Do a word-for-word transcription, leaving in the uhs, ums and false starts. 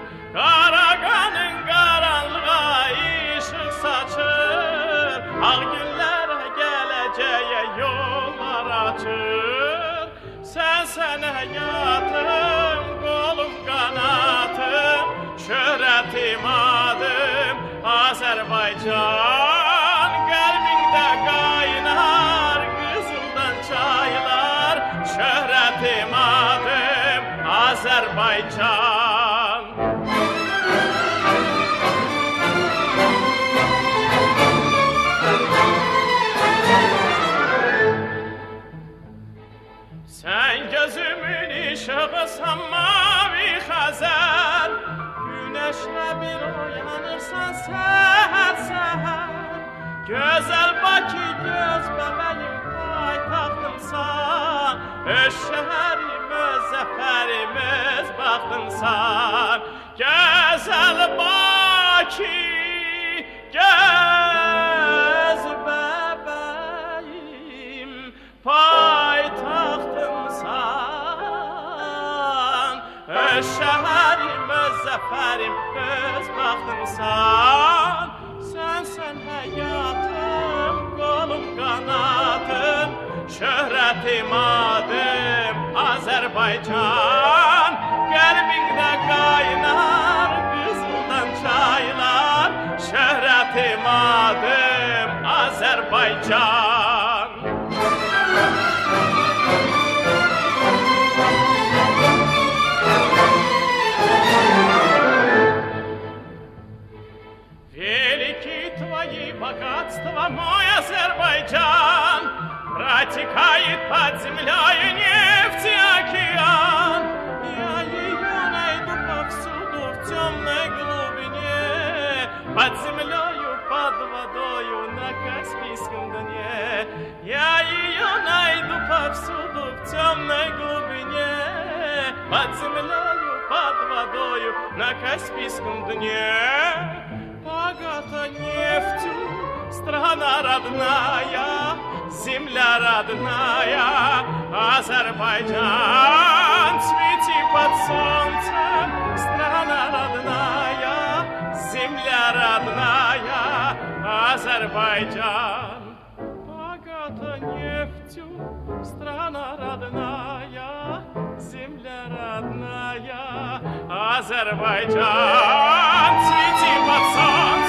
Qaraqanın qaranlığa işıq saçır, ağ günlərə gələcəyə yollar açır. Sənsən həyatım, qolum qanatım, şöhrətim adım Azərbaycan. Qəlbində qaynar qızıldan çaylar, şöhrətim adım Azərbaycan. Sən gözümün işığısan, mavi Xəzər, günəşlə bir oyanırsan səhər-səhər. Gözəl Bakı, göz bəbəyim, paytaxtımsan, öz şəhərim, öz zəfərimiz baxtımsan. Gözəl Bakı, göz bəbəyim, paytaxtımsan, öz şəhərim, öz zəfərim, öz baxtımsan. Sənsən həyatım, qolum qanatım, şöhrətim adım Azərbaycan. Qəlbində qaynar qızıldan çaylar, şöhrətim adım Azərbaycan. Богатство мой Азербайджан протекает под землей нефть и океан. Я ее найду повсюду в темной глубине, под землею, под водою на Каспийском дне. Я ее найду повсюду в темной глубине, под землею, под водою на Каспийском дне. Богата нефтью страна родная, земля родная, Азербайджан. Цвети под солнцем, страна родная, земля родная, Азербайджан. Богата нефтью страна родная, земля родная, Азербайджан. Цвети под солнцем,